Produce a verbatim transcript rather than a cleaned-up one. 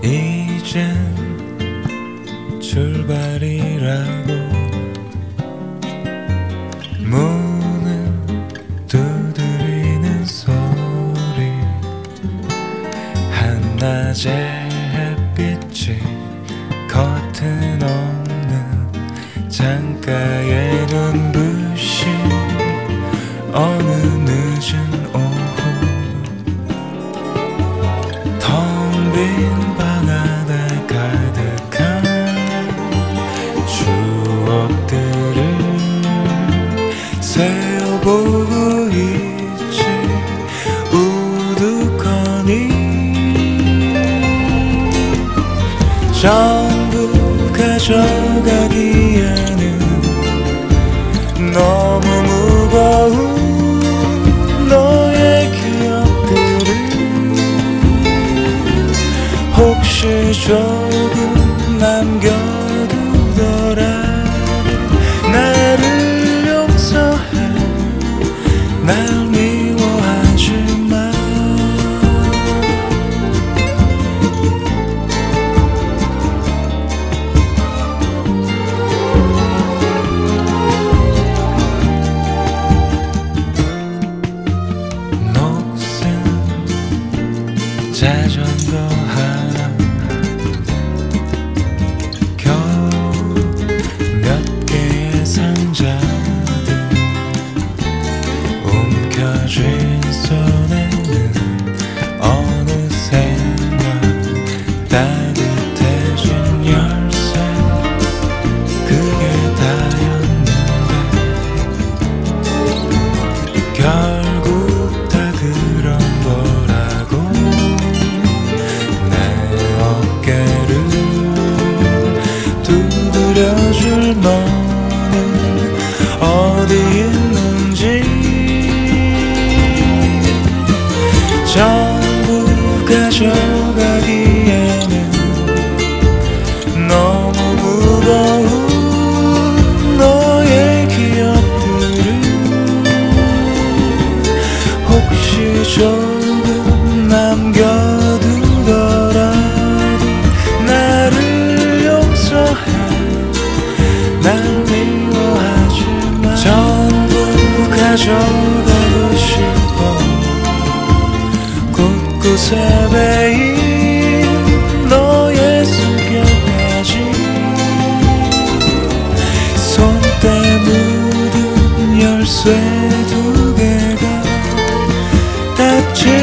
이젠 출발이라고 문을 두드리는 소리, 한낮의 햇빛이 커튼 없는 창가에 눈부신 어느 늦은 오후, 텅 빈 방 안에 가득한 추억들을 세어보고 있지. 우두커니 전부 가져가기에는 너무 무거운 너의 기억들을 혹시 조금 남겨두더라. 나를 용서해, 날 미워하지 마. 녹슨 자전거 하나, 겨우 몇 개의 상자들, 움켜쥔 손에는 어느새나 따뜻해진 열쇠, 그게 다였는데 결국 다 그런 거라고. 내 어깨를 두드려줄 너는 어디 있는지. 전부 가져가기에는 너무 무거운 너의 기억들을 혹시 조금 남겨두더라도 나를 용서해, 날 미워하지 마. 전부 가져가고 싶어. 곳곳에 베인 너의 숨결까지, 손때 묻은 열쇠 두 개가 닫힌